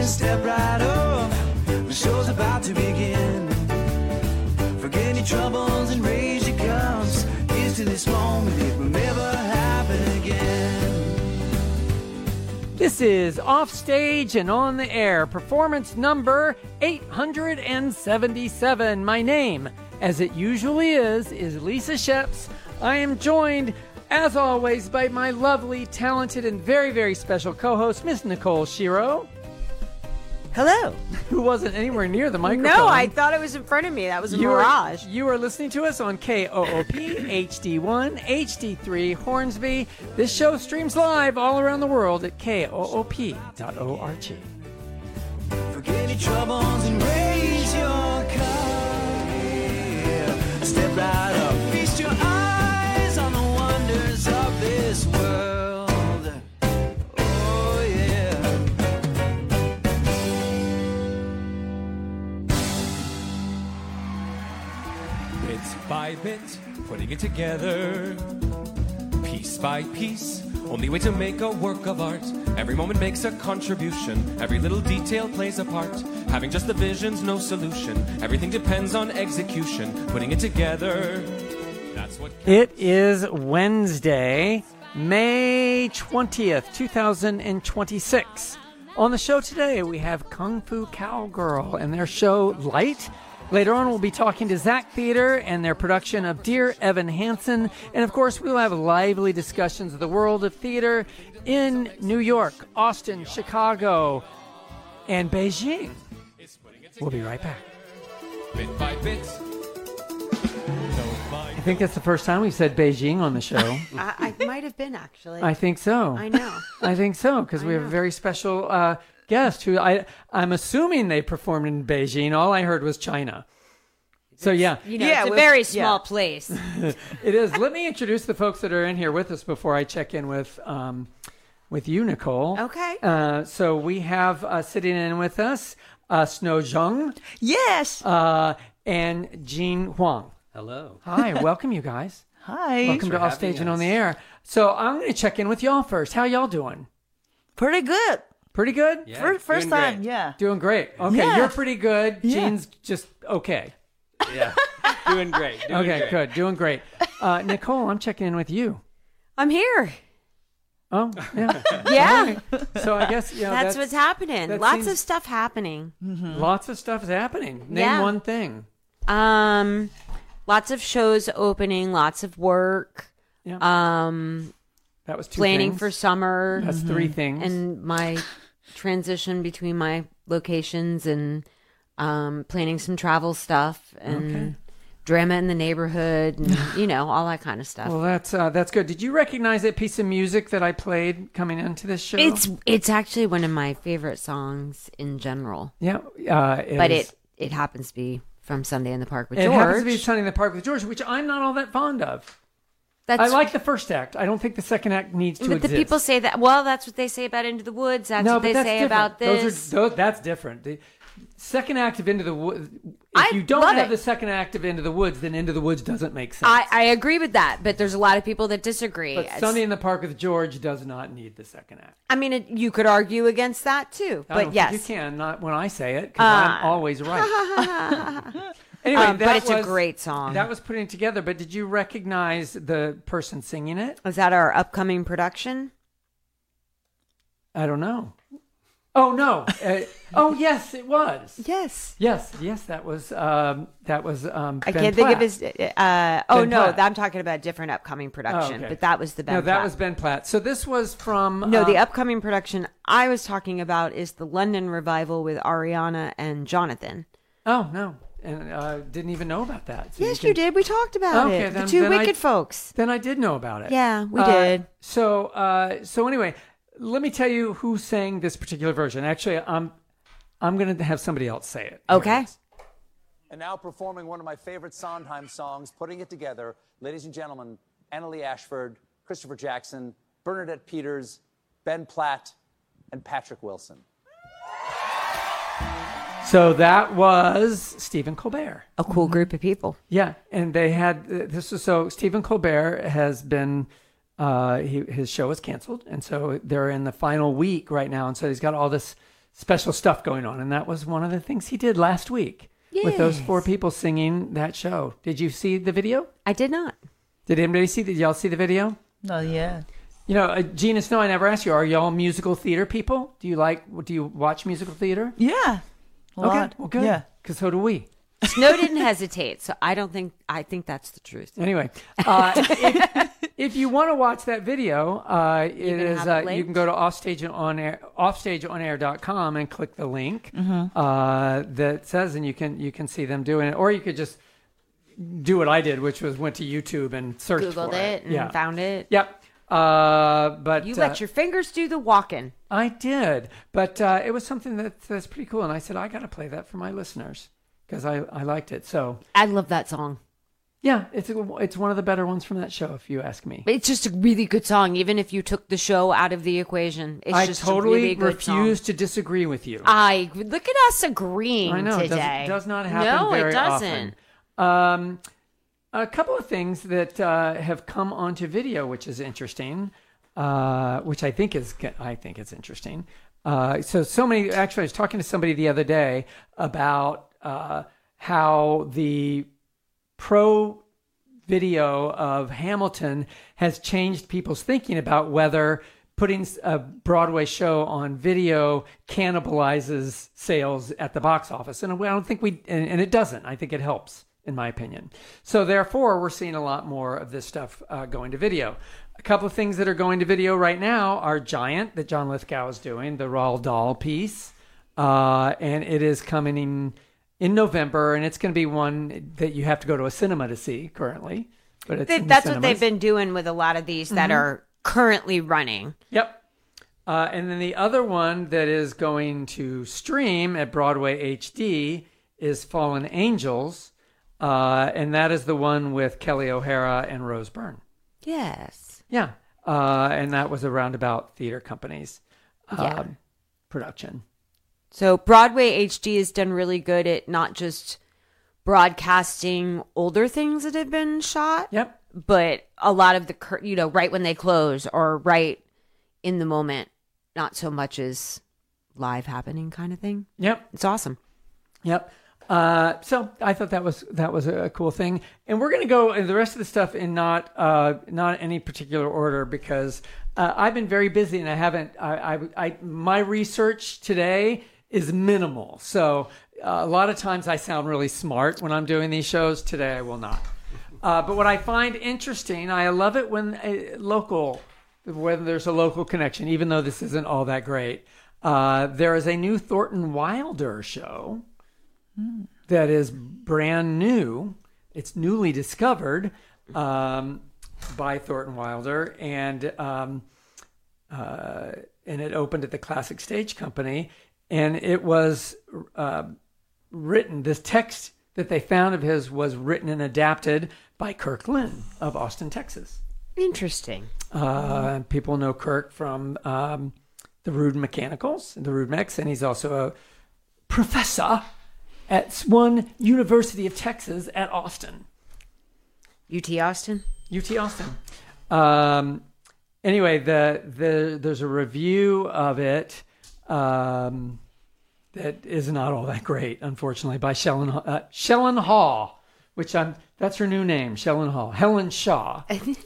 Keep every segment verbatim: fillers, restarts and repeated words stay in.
Step right up, the show's about to begin. Forget your troubles and raise your cups. Here's to this moment, it will never happen again. This is Offstage and On the Air, performance number eight hundred seventy-seven. My name, as it usually is, is Lisa Sheps. I am joined, as always, by my lovely, talented, and very, very special co-host, Miss Nicole Shiro. Hello. Who wasn't anywhere near the microphone. No, I thought it was in front of me. That was a you mirage. Are, you are listening to us on K O O P, H D one, H D three, Hornsby. This show streams live all around the world at K O O P dot org. Forget your troubles and raise your cup. Yeah. Step right up, feast your eyes on the wonders of this world. Oh, yeah. Bit by bit, putting it together, piece by piece, only way to make a work of art. Every moment makes a contribution, every little detail plays a part. Having just the vision's no solution, everything depends on execution. Putting it together, that's what counts. It is Wednesday, May twentieth, twenty twenty-six. On the show today, we have Kung Fu Cowgirl and their show Light. Later on, we'll be talking to Zach Theater and their production of Dear Evan Hansen. And, of course, we'll have lively discussions of the world of theater in New York, Austin, Chicago, and Beijing. We'll be right back. Bit by bit. I think that's the first time we've said Beijing on the show. I, I might have been, actually. I think so. I know. I think so, because we have a very special uh, guest who I, I'm assuming they performed in Beijing. All I heard was China. So, yeah. You know, Yeah, it's a with- very yeah. small place. It is. Let me introduce the folks that are in here with us before I check in with um, with you, Nicole. Okay. Uh, so we have uh, sitting in with us uh, Snow Zheng Yes. uh, and Jean Huang. Hello. Hi, welcome you guys. Hi. Welcome to for Offstage having and On us. the Air. So I'm going to check in with y'all first. How y'all doing? Pretty good. Pretty good? Yeah, Fir- first doing time, great. yeah. Doing great. Okay, Yeah. you're pretty good. Yeah. Jean's just okay. Yeah. Doing great. Doing Okay, great. good. Doing great. Uh, Nicole, I'm checking in with you. I'm here. Oh, yeah. Yeah. So I guess, you know, that's, that's what's happening. that Lots seems- of stuff happening. Lots of stuff is happening. Name Yeah. one thing. Um, lots of shows opening, lots of work. Yeah. Um, That was two planning things. for summer. That's three things. And my transition between my locations and um, planning some travel stuff and Okay. drama in the neighborhood and, you know, all that kind of stuff. well, that's uh, that's good. Did you recognize that piece of music that I played coming into this show? It's it's actually one of my favorite songs in general, yeah, uh, it but is- it it happens to be from Sunday in the Park with it George. happens to be Sunday in the Park with George, which I'm not all that fond of. That's I like the first act. I don't think the second act needs to but exist. the people say that. Well, that's what they say about Into the Woods. That's no, what but they that's say different. about this. Those are those, that's different. The second act of Into the Woods. If I you don't love have it. the second act of Into the Woods, then Into the Woods doesn't make sense. I, I agree with that, but there's a lot of people that disagree. but It's- Sunday in the Park with George does not need the second act. I mean, it, you could argue against that too, I but don't yes, think you can. Not when I say it, because Uh, I'm always right. Anyway, Um, but that it's a was- great song. That was putting together. But did you recognize the person singing it? Is that our upcoming production? I don't know. Oh no! Uh, oh yes, it was. Yes. Yes, yes, that was um, that was. Um, I Ben can't think of Platt. his. Uh, oh Ben no, Platt. I'm talking about a different upcoming production. Oh, okay. But that was the Ben. No, that Platt. was Ben Platt. So this was from No, the um, upcoming production I was talking about is the London revival with Ariana and Jonathan. Oh no, and uh, didn't even know about that. So Yes, can- you did. We talked about Okay, it. then- the two then I- wicked folks. Then I did know about it. Yeah, we Uh, did. So, uh, so anyway, let me tell you who sang this particular version. Actually, I'm I'm going to have somebody else say it. Here Okay. it is. And now performing one of my favorite Sondheim songs, putting it together, ladies and gentlemen, Annalee Ashford, Christopher Jackson, Bernadette Peters, Ben Platt, and Patrick Wilson. So that was Stephen Colbert. A cool group of people. Yeah, and they had this is so Stephen Colbert has been uh, he, his show was canceled, and so they're in the final week right now, and so he's got all this special stuff going on. And that was one of the things he did last week with those four Yes. people singing that show. Did you see the video? I did not. Did anybody see? Did y'all see the video? Oh, yeah. You know, uh, Gina Snow, I never asked you, are y'all musical theater people? Do you like, do you watch musical theater? Yeah. A Okay, lot. well, good. Yeah. Because so do we. Snow didn't hesitate, so I don't think I think that's the truth. Anyway, uh, if, if you want to watch that video, uh, it can is have it uh, you linked? can go to offstage on air, offstage on air dot com and click the link Mm-hmm. uh, that says, and you can you can see them doing it, or you could just do what I did, which was went to YouTube and searched Googled for it and Yeah. found it. Yep. Uh, but You uh, let your fingers do the walking. I did, but uh, it was something that that's pretty cool, and I said I got to play that for my listeners because I, I liked it. So I love that song. yeah, it's a, it's one of the better ones from that show, if you ask me. It's just a really good song, even if you took the show out of the equation. It's I just totally a really good refuse song. to disagree with you. I look at us agreeing I know it today. does, does not happen no, very it doesn't. often. Um, a couple of things that uh, have come onto video, which is interesting, uh, which I think is I think it's interesting. Uh, so so many. Actually, I was talking to somebody the other day about uh, how the pro video of Hamilton has changed people's thinking about whether putting a Broadway show on video cannibalizes sales at the box office. And I don't think we, and, and it doesn't. I think it helps, in my opinion. So therefore, we're seeing a lot more of this stuff uh, going to video. A couple of things that are going to video right now are Giant, that John Lithgow is doing, the Roald Dahl piece. Uh, and it is coming in, in November, and it's going to be one that you have to go to a cinema to see currently. But it's They- in the that's what they've cinemas. been doing with a lot of these that are currently running. Yep. Uh, and then the other one that is going to stream at Broadway H D is Fallen Angels. Uh, and that is the one with Kelly O'Hara and Rose Byrne. Yes. Yeah. Uh, and that was a Roundabout Theater Company's um, Yeah. production. So Broadway H D has done really good at not just broadcasting older things that have been shot, Yep. but a lot of the, cur- you know, right when they close or right in the moment, not so much as live happening kind of thing. Yep. It's awesome. Yep. Uh, so I thought that was that was a cool thing, and we're going to go in the rest of the stuff in not uh, not any particular order because uh, I've been very busy and I haven't. I, I, I my research today is minimal, so uh, a lot of times I sound really smart when I'm doing these shows. Today I will not. Uh, but what I find interesting, I love it when a local, when there's a local connection, even though this isn't all that great. Uh, there is a new Thornton Wilder show that is brand new. It's newly discovered um, by Thornton Wilder, and um, uh, and it opened at the Classic Stage Company, and it was uh, written. This text that they found of his was written and adapted by Kirk Lynn of Austin, Texas. Interesting. Uh, people know Kirk from um, the Rude Mechanicals, the Rude Mechs, and he's also a professor at one University of Texas at Austin. U T Austin? U T Austin. Um, anyway, the the there's a review of it um, that is not all that great, unfortunately, by Shellen uh, Shellen Haw, which I'm that's her new name, Shellen Haw. Helen Shaw.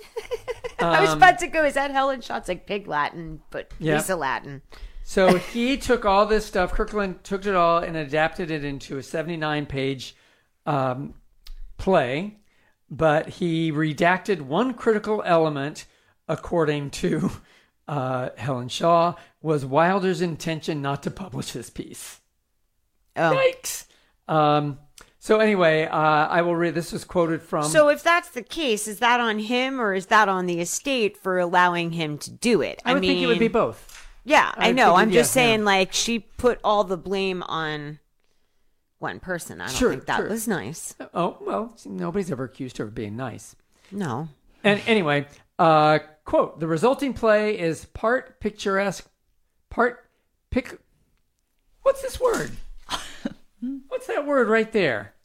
I was about to go, is that Helen Shaw? It's like Pig Latin, but Yeah. Lisa Latin. So he took all this stuff, Kirkland took it all and adapted it into a seventy-nine page um, play, but he redacted one critical element, according to uh, Helen Shaw, was Wilder's intention not to publish this piece. Oh. Yikes! Um, so anyway, uh, I will read, this was quoted from... So if that's the case, is that on him or is that on the estate for allowing him to do it? I would mean, think it would be both. Yeah, I, I know. figured, I'm just yeah, saying, yeah. like, she put all the blame on one person. I don't Sure, think that sure. was nice. Oh, well, nobody's ever accused her of being nice. No. And anyway, uh, quote, the resulting play is part picturesque, part pic... What's this word? What's that word right there?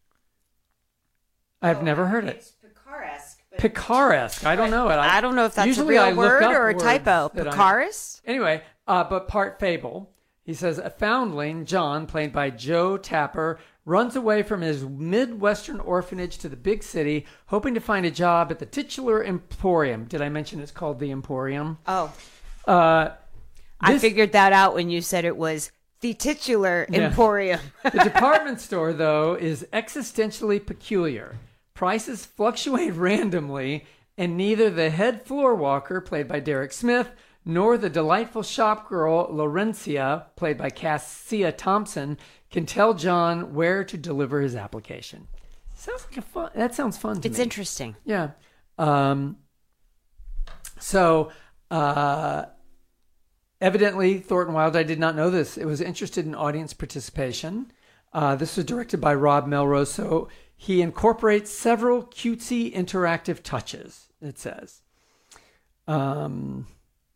I've never heard it. Picaresque. Picaresque. I don't know it. I don't know if that's usually a I real look word up or a words typo. that I- Picaris? Anyway, uh, but part fable. He says, a foundling, John, played by Joe Tapper, runs away from his Midwestern orphanage to the big city, hoping to find a job at the titular Emporium. Did I mention it's called the Emporium? Oh, Uh, I this- figured that out when you said it was the titular Yeah. Emporium. The department store, though, is existentially peculiar. Prices fluctuate randomly, and neither the head floor walker, played by Derek Smith, nor the delightful shop girl, Laurencia, played by Cassia Thompson, can tell John where to deliver his application. Sounds like a fun. That sounds fun to It's me. interesting. Yeah. Um, so, uh, evidently, Thornton Wilder, I did not know this. It was interested in audience participation. Uh, this was directed by Rob Melrose, so he incorporates several cutesy interactive touches, it says. Um,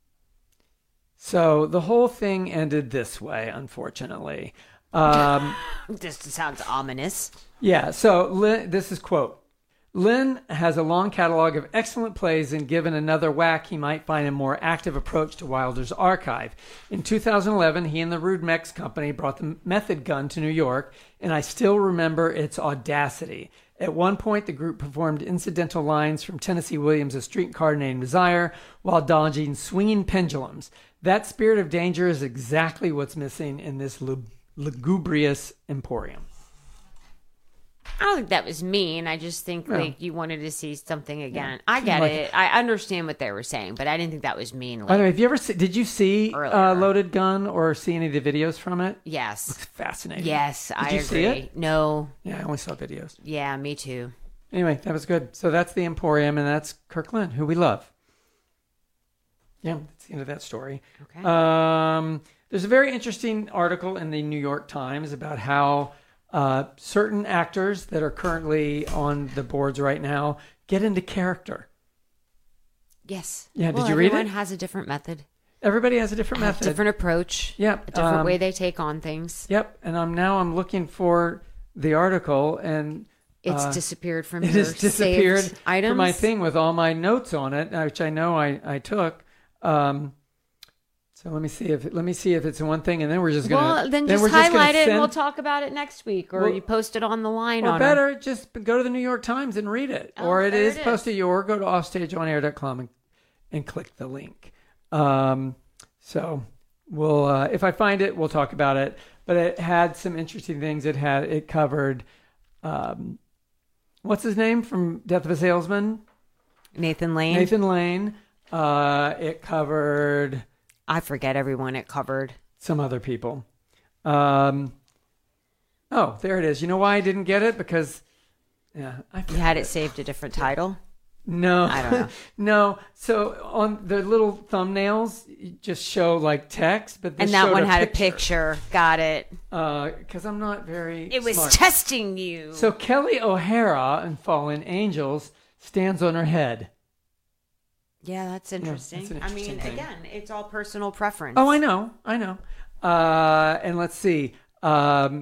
so the whole thing ended this way, unfortunately. Um, This sounds ominous. yeah, so Lynn, this is quote. Lynn has a long catalog of excellent plays, and given another whack, he might find a more active approach to Wilder's archive. In two thousand eleven, he and the Rude Mex Company brought the Method Gun to New York, and I still remember its audacity. At one point, the group performed incidental lines from Tennessee Williams' A Streetcar Named Desire while dodging swinging pendulums. That spirit of danger is exactly what's missing in this lu- lugubrious emporium. I don't think that was mean. I just think Yeah. like you wanted to see something again. I get Like- it. I understand what they were saying, but I didn't think that was mean. By Like, the way, have you ever see, did you see uh, Earlier. Loaded Gun or see any of the videos from it? yes, It's fascinating. yes, Did I you agree. see it? No, Yeah, I only saw videos. yeah, me too. Anyway, that was good. So that's the Emporium, and that's Kirk Lynn, who we love. Yeah, that's the end of that story. Okay. Um, there's a very interesting article in the New York Times about how uh, certain actors that are currently on the boards right now get into character. Yes. Yeah, did Well, you read everyone it? has a different method, Everybody has a different method. different approach. Yep. A different um, way they take on things. Yep. And I'm now I'm looking for the article, and It's uh, disappeared from it your has disappeared saved items. from my thing with all my notes on it, uh, which I know I I took. Um, so let me see if let me see if it's one thing, and then we're just gonna Well, then just we're gonna highlight it, send- and we'll talk about it next week, or Well- you post it on the line. Or on better, just go to the New York Times and read it, Oh, or it there is it is. posted. Or go to offstage on air dot com and, and click the link. Um, so we'll uh, if I find it, we'll talk about it. But it had some interesting things. It had it covered. Um, what's his name from Death of a Salesman? Nathan Lane. Nathan Lane. Uh, it covered I forget everyone it covered. some other people. Um, oh, there it is. You know why I didn't get it? Because yeah, I You had it saved a different title. No, I don't know. no. So on the little thumbnails, you just show like text, but this And that showed one a had picture. a picture. Got it. Because I'm not very. It was smart. testing you. So Kelly O'Hara in Fallen Angels stands on her head. yeah, that's interesting. that's an I mean, interesting thing. again, it's all personal preference. Oh, I know, I know. Uh, and let's see. Um,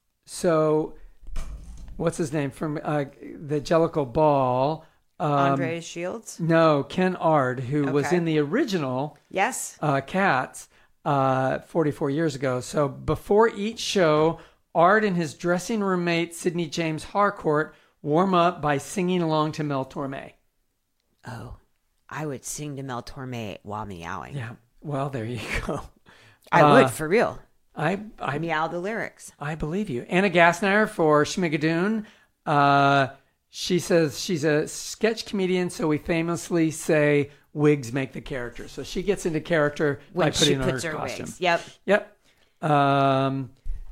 so, what's his name from uh, the Jellicle Ball? Um, Andre Shields. No, Ken Ard, who was Okay. in the original Yes. uh, Cats uh, forty-four years ago. So before each show, Ard and his dressing room mate, Sidney James Harcourt, warm up by singing along to Mel Torme. Oh, I would sing to Mel Torme while meowing. Yeah, well, there you go. I Uh, would for real. I I, Meow the lyrics. I believe you. Anna Gassner for Schmigadoon. Uh, she says she's a sketch comedian, so we famously say wigs make the character. So she gets into character When by putting she on puts her, her costume. wigs. Yep. Yep. Um,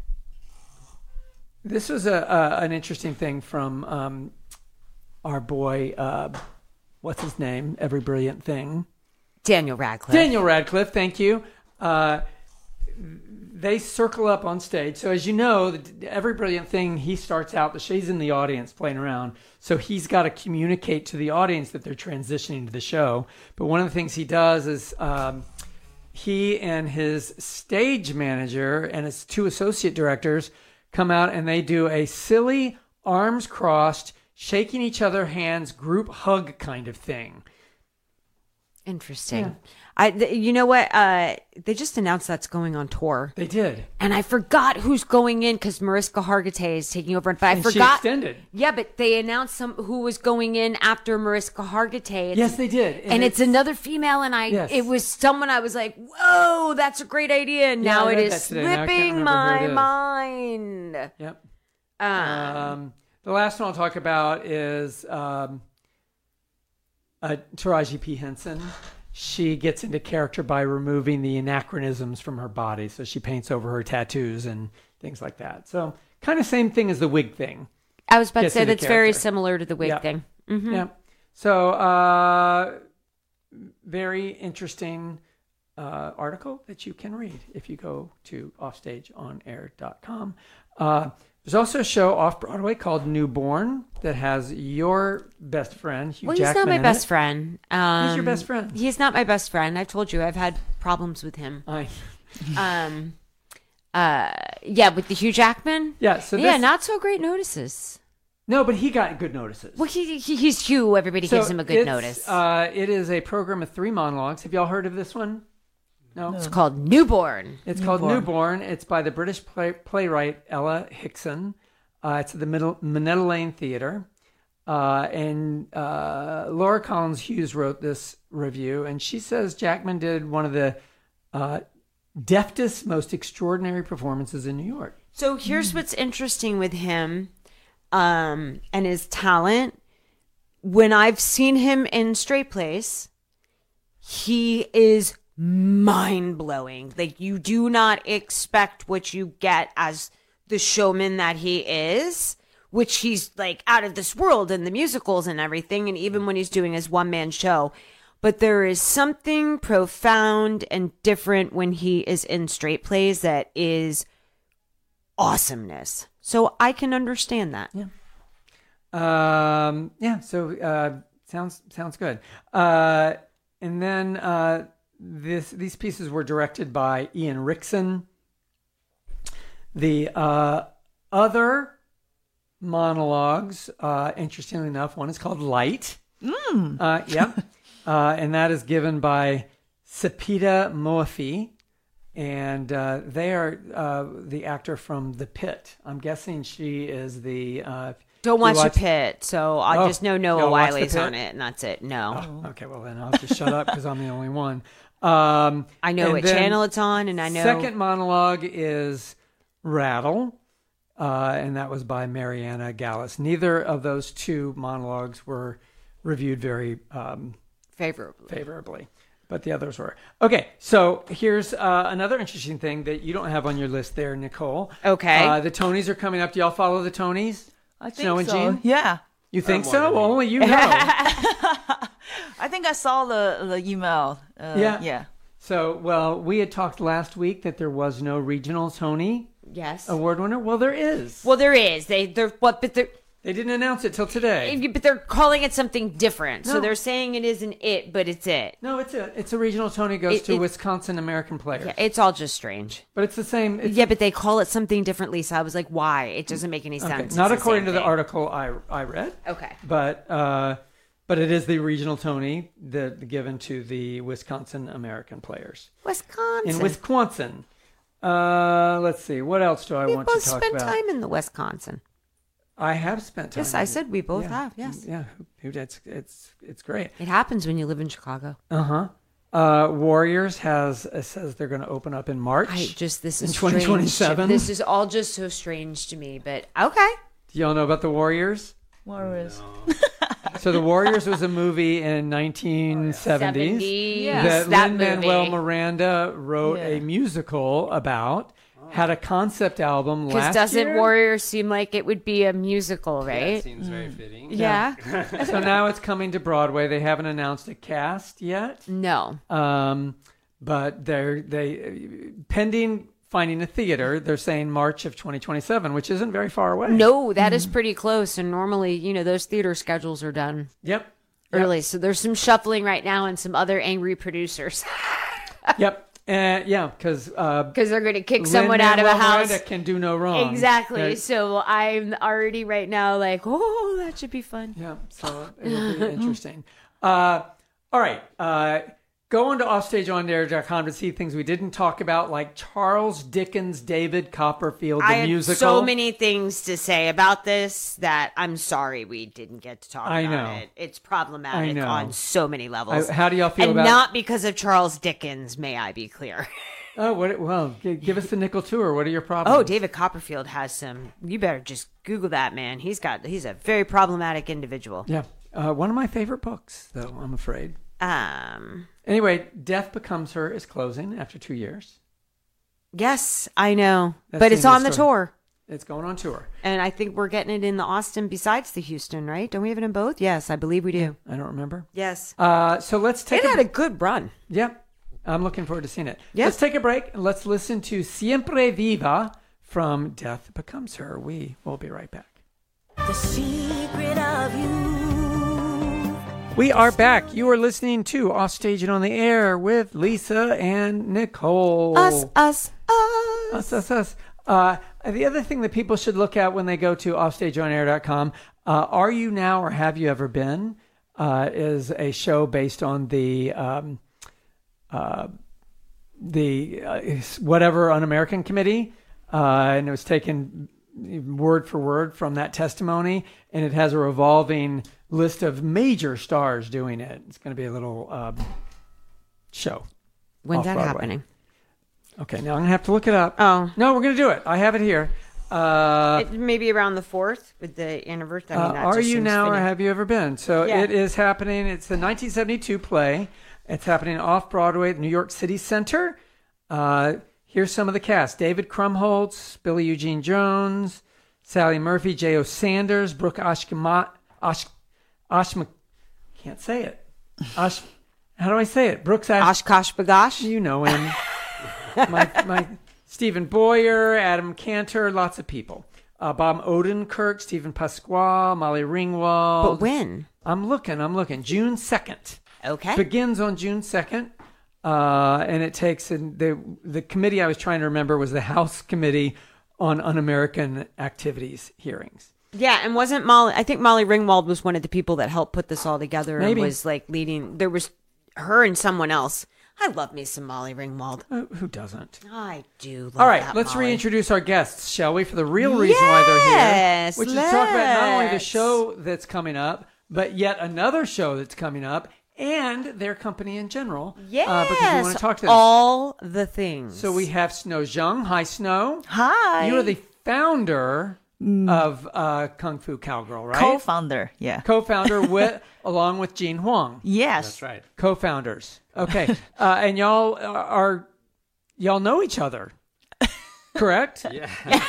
this was a, a an interesting thing from um, our boy. Uh, what's his name? Every Brilliant Thing. Daniel Radcliffe. Daniel Radcliffe. Thank you. Uh, they circle up on stage. So as you know, the, Every Brilliant Thing, he starts out, the she's in the audience playing around. So he's got to communicate to the audience that they're transitioning to the show. But one of the things he does is um, he and his stage manager and his two associate directors come out and they do a silly, arms crossed, shaking each other hands, group hug kind of thing. Interesting. I, th- you know what? Uh, they just announced that's going on tour, They did. and I forgot who's going in because Mariska Hargitay is taking over. But I And she forgot. extended. Yeah, but they announced some who was going in after Mariska Hargitay. It's- Yes, they did. and, it's, another female, and I Yes. it was someone I was like, whoa, that's a great idea. And Yeah, now I it read is that today. Now I can't slipping remember who my it is. mind. Yep. Um, Um, the last one I'll talk about is um, uh, Taraji P. Henson. She gets into character by removing the anachronisms from her body. So she paints over her tattoos and things like that. So kind of same thing as the wig thing. I was about to gets say into that's very character. similar to the wig Yeah. thing. Mm-hmm. Yeah. So uh, very interesting uh, article that you can read if you go to offstage on air dot com. Uh, there's also a show off Broadway called Newborn that has your best friend, Hugh Well, Jackman. he's not my in best it. friend. Um, He's your best friend. He's not my best friend. I've told you I've had problems with him. I, Um, uh, yeah, with the Hugh Jackman. yeah. So yeah, this, not so great notices. no, but he got good notices. Well, he, he he's Hugh. Everybody So gives him a good it's, notice. Uh, it is a program of three monologues. Have y'all heard of this one? No. it's called Newborn. It's called Newborn. Newborn. It's by the British play, playwright Ella Hickson. Uh, it's at the Middle, Minetta Lane Theater. Uh, and uh, Laura Collins Hughes wrote this review, and she says Jackman did one of the uh, deftest, most extraordinary performances in New York. So here's what's interesting with him, um, and his talent. When I've seen him in Straight Place, he is mind blowing. Like, you do not expect what you get as the showman that he is, which he's like out of this world in the musicals and everything, and even when he's doing his one man show. But there is something profound and different when he is in Straight Plays that is awesomeness. So I can understand that. Yeah. Um, yeah. So uh, sounds sounds good. Uh, and then uh, this these pieces were directed by Ian Rickson. The uh, other monologues, uh, interestingly enough, one is called Light. Mm. Uh, yeah. uh, and that is given by Sepideh Moafi. And uh, they are uh, the actor from The Pit. I'm guessing she is the... Uh, Don't you watch watch- The Pit, so I Oh, just know you Noah don't watch The Wiley's Pit? on it, and that's it. No. Oh, okay, well then I'll just shut up because I'm the only one. Um, I know and what then channel it's on, and I know... Second monologue is Rattle, uh, and that was by Mariana Gallus. Neither of those two monologues were reviewed very um, Favorably. favorably, but the others were. Okay, so here's uh, another interesting thing that you don't have on your list there, Nicole. Okay. Uh, the Tonys are coming up. Do y'all follow the Tonys? I think Snow and so. Jean? Yeah. You think I'm so? wondering. Only you know. I think I saw the, the email. Uh, Yeah. Yeah. So, well, we had talked last week that there was no regional Tony Yes. award winner. Well, there is. Well, there is. They, they're what, but they're, They didn't announce it till today. but they're calling it something different. So No. they're saying it isn't it, but it's it. No, it's a it's a regional Tony goes It- to it- Wisconsin American Players. Yeah, it's all just strange. But it's the same. It's, Yeah, but they call it something differently. So I was like, why? It doesn't make any sense. okay. It's Not the according same to the thing. article I I read. Okay. But uh, but it is the regional Tony that given to the Wisconsin American Players Wisconsin. in Wisconsin. Uh, let's see. What else do I we want both to talk spent about? time in the Wisconsin. I have spent time. Yes, I in- said we both yeah, have. Yes. Yeah. Who, who did? It's, it's it's great. It happens when you live in Chicago. Uh-huh. Uh Warriors has uh, says they're going to open up in March. I just this In is twenty twenty-seven? strange. This is all just so strange to me, but okay. Do y'all know about the Warriors? Warriors. So the Warriors was a movie in nineteen seventies seventies, that, that Lin-Manuel movie. Miranda wrote a Yeah. musical about. Had a concept album Because last doesn't year. Warrior seem like it would be a musical, That right? seems very fitting. Yeah. So now it's coming to Broadway. They haven't announced a cast yet, No. um, but they're they pending finding a theater. They're saying March of twenty twenty-seven, which isn't very far away. No, that is pretty close. And normally, you know, those theater schedules are done Yep. early. So there's some shuffling right now and some other angry producers Yep. Uh, yeah, because uh, because they're going to kick someone out of a Lin-Manuel house. Miranda can do no wrong. Exactly. Right? So I'm already right now like, oh, that should be fun. Yeah, so it'll be interesting. Uh, all right. Uh, go on to offstage on air dot com to see things we didn't talk about, like Charles Dickens' David Copperfield, the I have musical. so many things to say about this that I'm sorry we didn't get to talk I about know. it. It's I problematic know. on so many levels. I- how do y'all feel and about- not because of Charles Dickens, may I be clear. Oh, what? Well, g- give us the nickel tour. What are your problems? Oh, David Copperfield has some. You better just Google that, man. He's got. He's a very problematic individual. Yeah. Uh, one of my favorite books, though, I'm afraid. Um. Anyway, Death Becomes Her is closing after two years. Yes, I know, That's but the it's end of on the the story. tour, It's going on tour. and I think we're getting it in the Austin besides the Houston, right? Don't we have it in both? Yes, I believe we do. I don't remember. Yes, Uh, so let's take it a had a good run. Yeah, I'm looking forward to seeing it. Yeah. Let's take a break and let's listen to Siempre Viva from Death Becomes Her. We will be right back. The secret of you. We are back. You are listening to Offstage and on the Air with Lisa and Nicole. Us, us, us. Us, us, us. Uh, the other thing that people should look at when they go to offstage on air dot com, uh, Are You Now or Have You Ever Been? Uh, is a show based on the um, uh, the uh, whatever Un-American Committee, uh, and it was taken word for word from that testimony, and it has a revolving list of major stars doing it. It's going to be a little um, show. When's off that Broadway. happening? Okay, now I'm going to have to look it up. Oh. No, we're going to do it. I have it here. Uh, It, maybe around the fourth with the anniversary. I mean, uh, that Are just You seems Now or fitting. Have You Ever Been? So Yeah. it is happening. It's the nineteen seventy-two play. It's happening off Broadway at New York City Center. Uh, here's some of the cast. David Krumholtz, Billy Eugene Jones, Sally Murphy, J O. Sanders, Brooke Ashkama, Ash, Ashma, can't say it. Ash, how do I say it? Brooks Ash, Oshkosh Bagosh. you know him. my, my Stephen Boyer, Adam Cantor, lots of people. Uh, Bob Odenkirk, Stephen Pasquale, Molly Ringwald. But when? I'm looking, I'm looking. June second. Okay. Begins on June second. Uh, and it takes, and the, the committee I was trying to remember was the House Committee on Un-American Activities hearings. Yeah, and wasn't Molly? I think Molly Ringwald was one of the people that helped put this all together. Maybe. And was like leading. There was her and someone else. I love me some Molly Ringwald. Uh, who doesn't? I do. Love All right, that let's Molly. reintroduce our guests, shall we, for the real reason why they're here, Yes, which is to talk about not only the let's. show that's coming up, but yet another show that's coming up, and their company in general. Yes, uh, because we want to talk to them. all the things. So we have Snow Zhang. Hi, Snow. Hi. You are the founder of uh, Kung Fu Cowgirl, right? co-founder. Yeah. Co-founder with, along with Gene Huang. Yes. That's right. Co-founders. Okay, uh, and y'all are, are y'all know each other, correct? Yeah.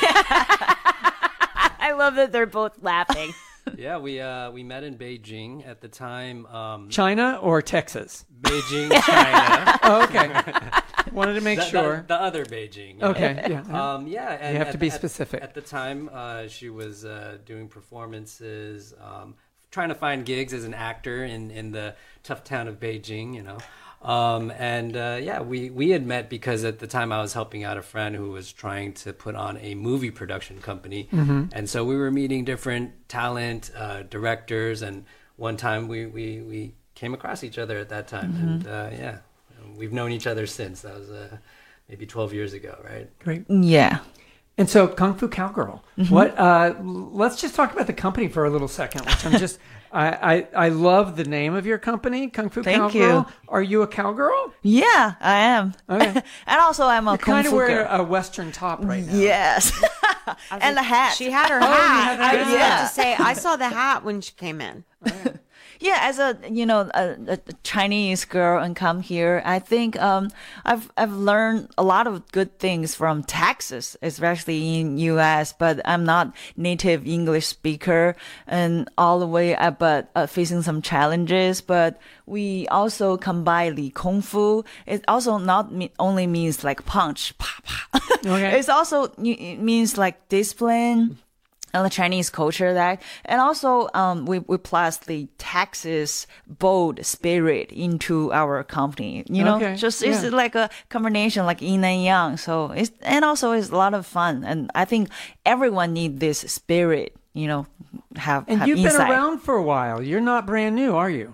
I love that they're both laughing. Yeah, we uh we met in Beijing at the time. Um, China or Texas? Beijing, China. Oh, okay. Wanted to make the, sure. The, the other Beijing. you know. Okay, yeah. Um, yeah, and You have at to the- be at- specific. At the time, uh, she was uh, doing performances, um, trying to find gigs as an actor in, in the tough town of Beijing, you know. Um, and uh, yeah, we, we had met because at the time I was helping out a friend who was trying to put on a movie production company. Mm-hmm. And so we were meeting different talent, uh, directors, and one time we, we, we came across each other at that time. Mm-hmm. And uh, yeah, we've known each other since. That was uh, maybe twelve years ago, right? Great. Yeah. And so, Kung Fu Cowgirl. Mm-hmm. What? Uh, l- let's just talk about the company for a little second. Which I'm just, I, I, I love the name of your company, Kung Fu Thank Cowgirl. you. Are you a cowgirl? Yeah, I am. Okay. And also I'm a You're kung kind of fu wearing girl. a Western top right now. Yes. and a hat. She had her you hat. had I the was hat. about to say, I saw the hat when she came in. Yeah, as a you know a, a Chinese girl and come here, I think um I've I've learned a lot of good things from Texas, especially in U S. But I'm not native English speaker, and all the way uh, but uh, facing some challenges. But we also combine the kung fu. It also not me- only means like punch, pa pa. Okay. It's also it means like discipline. And the Chinese culture that, and also um, we we plus the Texas bold spirit into our company. You know, Okay, just it's yeah. like a combination, like yin and yang. So it's and also it's a lot of fun, and I think everyone need this spirit. You know, have And have you've inside. been around for a while. You're not brand new, are you?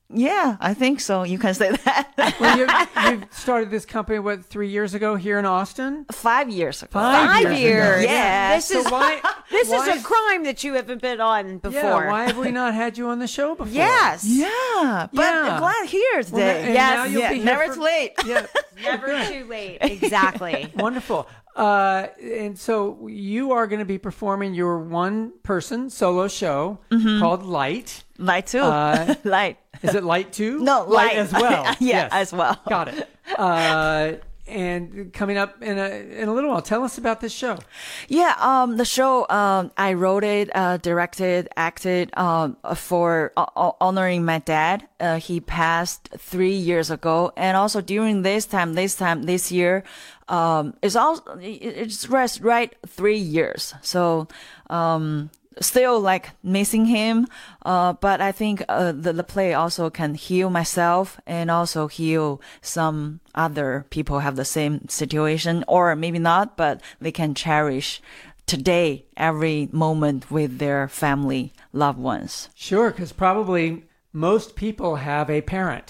Yeah, I think so. You can say that. Well, you, you started this company, what, three years ago here in Austin? Five years ago. Five Five years years. ago. Yeah. This So is why? this why, is a crime that you haven't been on before. Yeah, why have we not had you on the show before? Yes. Yeah, but Yeah. I'm glad here Well, today. and Yes. now you'll yeah, be here never for- too late. Yeah. Never too late. Exactly. Wonderful. Uh, and so you are going to be performing your one-person solo show called Light. Light too. Uh, Light. Is it Light too? No, Light, Light. as well. Yeah, Yes. as well. Got it. Uh, and coming up in a in a little while, tell us about this show. Yeah, um, the show, um, I wrote it, uh, directed, acted, um, for uh, honoring my dad. Uh, he passed three years ago. And also during this time, this time, this year, um, it's also, it's right, right three years. So, um, still like missing him. Uh, but I think, uh, the, the play also can heal myself and also heal some other people have the same situation, or maybe not, but they can cherish today, every moment with their family, loved ones. Sure, because probably most people have a parent.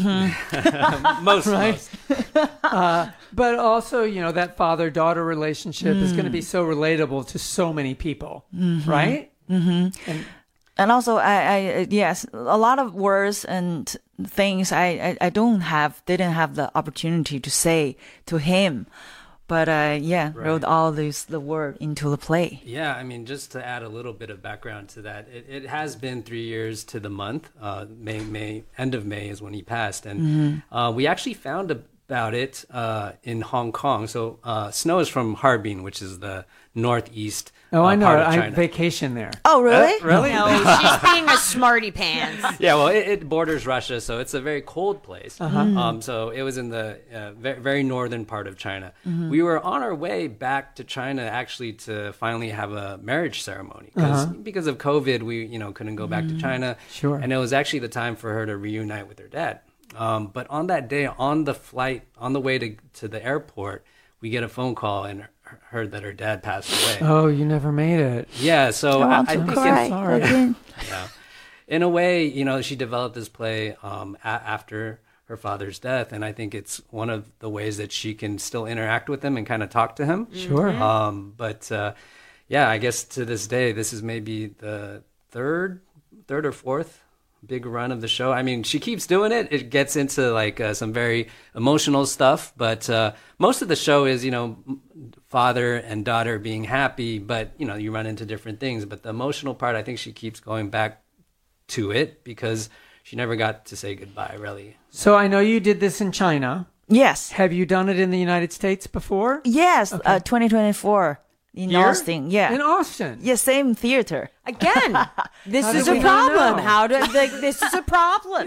Most, Right. most. uh, but also, you know, that father-daughter relationship is going to be so relatable to so many people, right? Mm-hmm. And And also, I, I, yes, a lot of words and things I, I, I don't have, didn't have the opportunity to say to him. But, uh, yeah, wrote all these, the word into the play. Yeah, I mean, just to add a little bit of background to that, it, it has been three years to the month. Uh, May, May, end of May is when he passed, and Mm-hmm. uh, we actually found about it uh, in Hong Kong. So uh, Snow is from Harbin, which is the northeast. oh, uh, I know. part of I China. vacation there. Oh, really? Uh, really? No, she's being a smarty pants. Yeah, well, it, it borders Russia, so it's a very cold place. Uh-huh. Um, so it was in the uh, very, very northern part of China. Mm-hmm. We were on our way back to China actually to finally have a marriage ceremony because Uh-huh. because of COVID, we you know couldn't go back to China. Sure. And it was actually the time for her to reunite with her dad. Um, but on that day, on the flight, on the way to to the airport, we get a phone call and heard that her dad passed away. Oh, you never made it. Yeah, so I I, want I to think cry it's, sorry. again. yeah. In a way, you know, she developed this play um, a- after her father's death, and I think it's one of the ways that she can still interact with him and kind of talk to him. Sure. Um, but uh, yeah, I guess to this day, this is maybe the third, third or fourth big run of the show. I mean, she keeps doing it. It gets into like uh, some very emotional stuff, but uh, most of the show is, you know, father and daughter being happy, but you know, you run into different things. But the emotional part, I think she keeps going back to it because she never got to say goodbye, really. So I know you did this in China. Yes. Have you done it in the United States before? Yes, uh, twenty twenty-four in Here? Austin. Yeah. In Austin. Yeah, same theater. Again, this How is did a we not problem. know? How do like, this is a problem?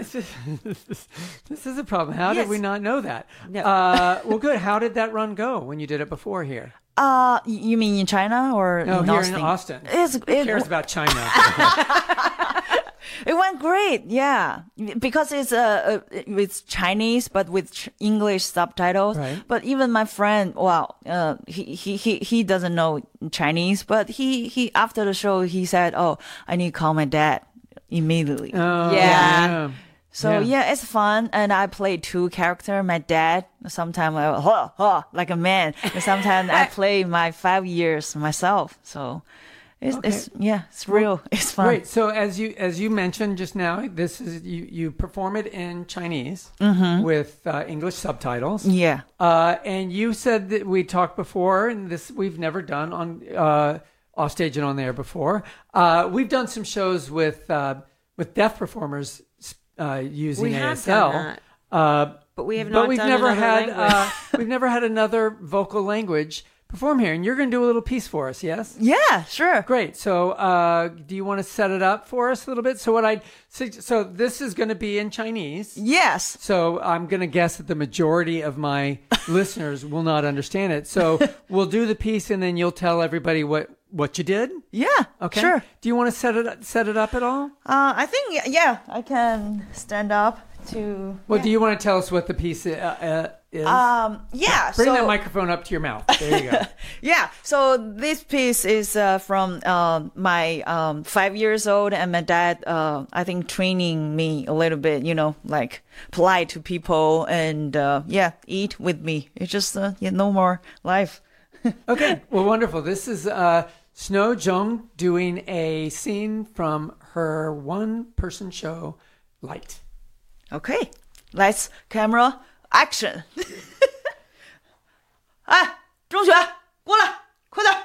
This is a problem. How Yes. did we not know that? No. Uh, well, good. How did that run go when you did it before here? Uh, y- you mean in China or No, in here Austin? in Austin. It's, Who it, cares about China? it went great, yeah, because it's uh, uh it's Chinese but with ch- English subtitles. Right. But even my friend, well, uh, he, he he he doesn't know Chinese, but he he after the show he said, "Oh, I need to call my dad immediately." Oh, Yeah. So yeah. it's fun, and I play two characters. My dad, sometimes I huh, huh, like a man, and sometimes I play my five years myself. So it's, it's yeah, it's real. It's fun. Great. So as you as you mentioned just now, this is you you perform it in Chinese with uh, English subtitles. Yeah. Uh, and you said that we talked before, and this we've never done on uh, off stage and on there before. Uh, we've done some shows with uh, with deaf performers uh, using We A have S L. done that. Uh, But we have but not we've done never another had language. uh, we've never had another vocal language perform here, and you're going to do a little piece for us, yes? Yeah, sure. Great. So, uh, do you want to set it up for us a little bit? So, what I so this is going to be in Chinese. Yes. So, I'm going to guess that the majority of my listeners will not understand it. So, we'll do the piece, and then you'll tell everybody what what you did. Yeah. Okay. Sure. Do you want to set it set it up at all? Uh, I think yeah, I can stand up to. Well, do you want to tell us what the piece uh, uh, is? Um, yeah. Bring so, that microphone up to your mouth. There you go. Yeah. So this piece is uh, from uh, my um, five years old, and my dad, uh, I think, training me a little bit. You know, like polite to people, and uh, yeah, eat with me. It's just uh, yeah, no more life. Okay, well, wonderful. This is uh, Snow Jung doing a scene from her one-person show, Light. Okay, let's camera action. 哎，钟雪，过来，快点，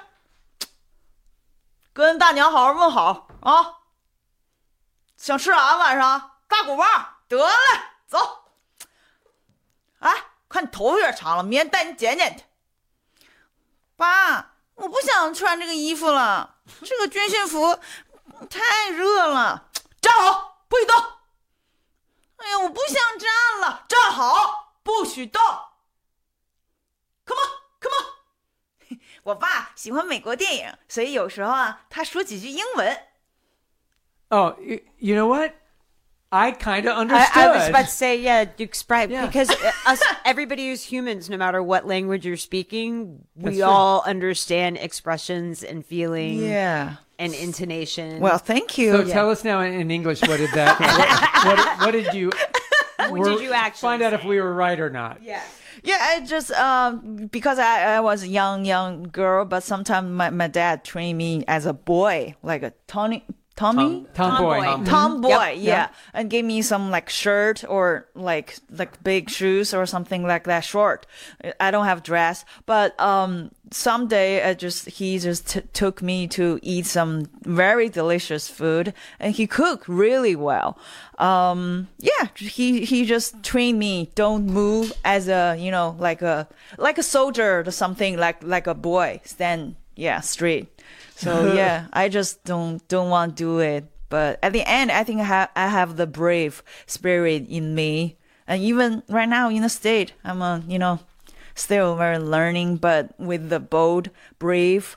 跟大娘好好问好啊！想吃啥晚上？大骨棒，得嘞，走。哎，看你头发有点长了，明天带你剪剪去。爸，我不想穿这个衣服了，这个军训服太热了。站好，不许动。哎呀，我不想站了，站好，不许动。Come on, come on。我爸喜欢美国电影，所以有时候啊，他说几句英文。 Oh, you, you know what? I kind of I, understood. I was about to say, yeah, describe Yeah. because us, everybody who's humans, no matter what language you're speaking, we That's true. all understand expressions and feeling Yeah. and intonation. Well, thank you. So tell us now in, in English, what did that? what, what, what did you? What did you actually find out if say? we were right or not? yeah. Yeah, I just um because I, I was a young young girl, but sometimes my, my dad trained me as a boy, like a Tony Tommy. Tomboy. Tomboy. Tomboy, Yep, yeah, yep. and gave me some like shirt or like like big shoes or something like that. Short. I don't have dress, but um someday I just he just t- took me to eat some very delicious food, and he cooked really well. Um, yeah, he he just trained me. Don't move as a you know like a like a soldier or something like like a boy. Stand yeah straight. So yeah, I just don't don't want to do it. But at the end, I think I have I have the brave spirit in me, and even right now in the state, I'm a you know still very learning, but with the bold, brave,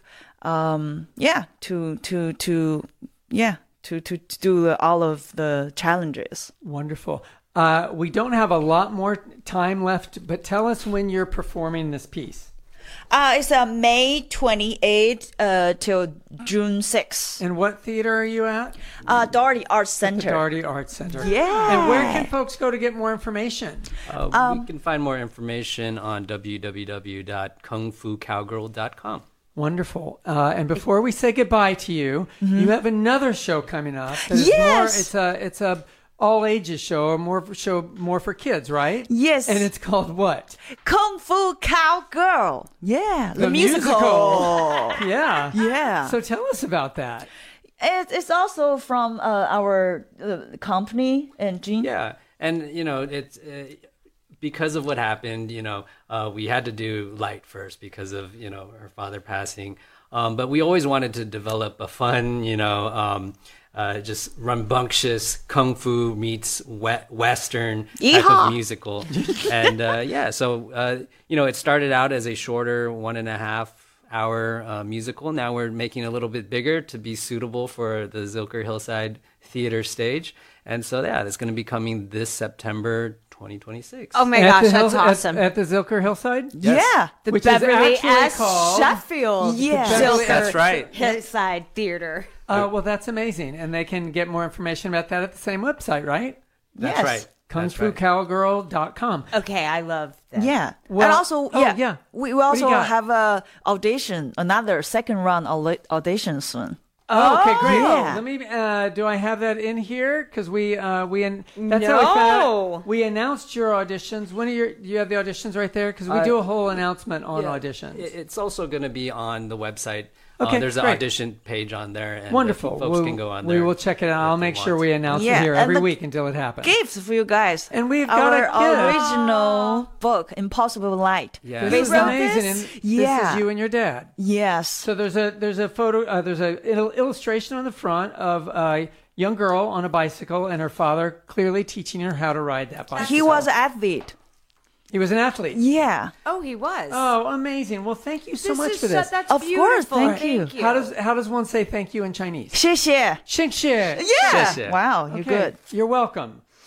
um, yeah, to to to yeah to to, to do all of the challenges. Wonderful. Uh, we don't have a lot more time left, but tell us when you're performing this piece. Uh, it's uh, May twenty-eighth uh, till June sixth. And what theater are you at? Uh, Doherty Arts The Center. Doherty Arts Center. Yeah. And where can folks go to get more information? Uh, Um, we can find more information on w w w dot kung fu cowgirl dot com. Wonderful. Uh, and before we say goodbye to you, you have another show coming up. that is Yes. More, it's a it's a all ages show, or more for- show more for kids, right? Yes. And it's called what? Kung Fu Cowgirl. Yeah, the, The musical. Yeah. Yeah. So tell us about that. It, it's also from uh, our uh, company and Jean. Yeah, and you know it's uh, because of what happened. You know, uh, we had to do Light first because of you know her father passing. Um, but we always wanted to develop a fun, you know, um, uh, just rambunctious kung fu meets we- western type Yeehaw! of musical, and uh, yeah, so uh, you know, it started out as a shorter one and a half hour uh, musical. Now we're making it a little bit bigger to be suitable for the Zilker Hillside Theater stage. And so, yeah, it's going to be coming this September twenty twenty-six. Oh my At gosh, the that's Hill- at- awesome. At, the Zilker Hillside? Yeah. the which is Beverly actually S. called- Sheffield Yeah. Zilker That's right. Hillside Theater. Uh, well, that's amazing. And they can get more information about that at the same website, right? That's Yes. right. kung That's fu right. cowgirl dot com. Okay, I love that. Yeah. Well- and also, oh, yeah, yeah. we, we What do you also got? have a audition, another second round audi- audition soon. Oh, okay, great. Yeah. Let me. Uh, do I have that in here? Because we uh, we an- that's how we found No. out. We announced your auditions. When are your? You have the auditions right there because we Uh, do a whole announcement on Yeah, auditions. it- It's also going to be on the website. Okay, uh, there's an great. audition page on there. And Wonderful. Folks We'll- can go on we there. will check it out. if I'll they make sure want we to. announce Yeah, it here and every the week until it happens. Gifts for you guys. And we've got our a gift. original book, Impossible Light. Yeah. This is Based on amazing. this? And This Yeah. is you and your dad. Yes. So there's a there's a photo uh, there's a il- illustration on the front of a young girl on a bicycle and her father clearly teaching her how to ride that bicycle. He was an athlete. he was an athlete. Yeah. Oh, he was. Oh, amazing! Well, thank you so This much is for so- this. that's Of course, beautiful. thank you. How does how does one say thank you in Chinese? 谢谢. Xing xie. Yeah. Xie xie. Wow, you're Okay, good. You're welcome.